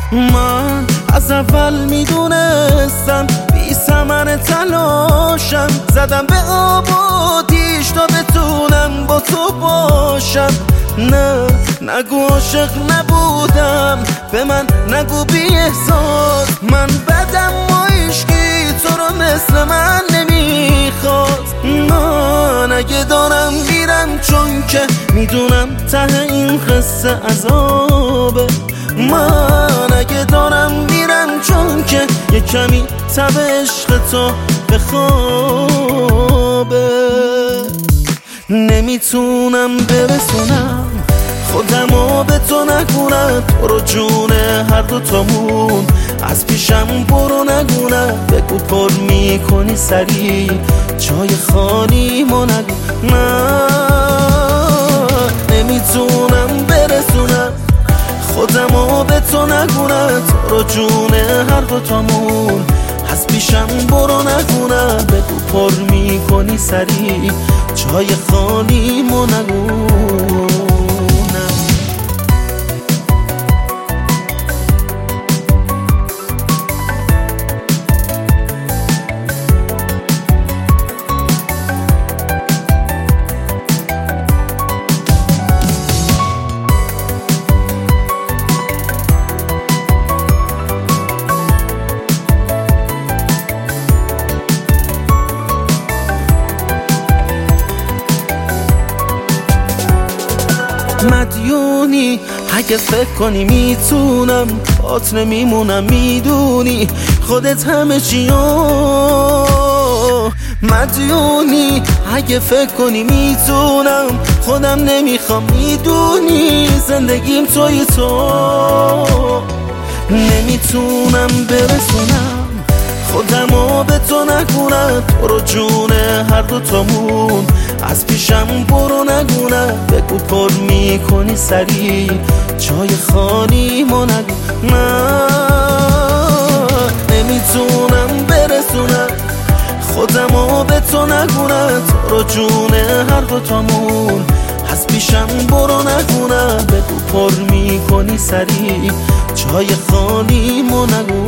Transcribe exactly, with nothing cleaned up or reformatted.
من از اول میدونستم بی ثمر تلاشم، زدم به آب و آتیش تا بتونم با تو باشم. نه نگو عاشق نبودم، به من نگو بی احساس. من بدم و عشقی تو رو مثل من نمیخواست. من اگه دارم میرم چون که میدونم ته این قصه عذابه. من اگه دارم میرم چون که یه کمی تب عشق تو به خوابه. نمیتونم برسونم خودمو به تو نگونم، تو رو جون هر دو تامون از پیشم برو نگونم. بگو پر میکنی سری جای خالی ما نگو. نه نمیتونم برسونم خودمو به تو نگونم، تو رو جون هر دو تامون از پیشم برو نگونم. بگو پر میکنی سری جای خالی ما نگونم. مدیونی اگه فکر کنی میتونم بات نمیمونم، میدونی خودت همه چیو. مدیونی اگه فکر کنی میتونم خودم نمیخوام، میدونی زندگیم توی تو. نمیتونم برسونم خودمو به تو نگونم، تو رو جون هر دو تامون از پیشم برو نگونم. بگو پر میکنی سری جای خالی ما نگو. نه نمیتونم برسونم خودمو به تو نگونم، تو رو جون هر دو تامون از پیشم برو نگونم. بگو پر میکنی سری جای خالی ما نگو.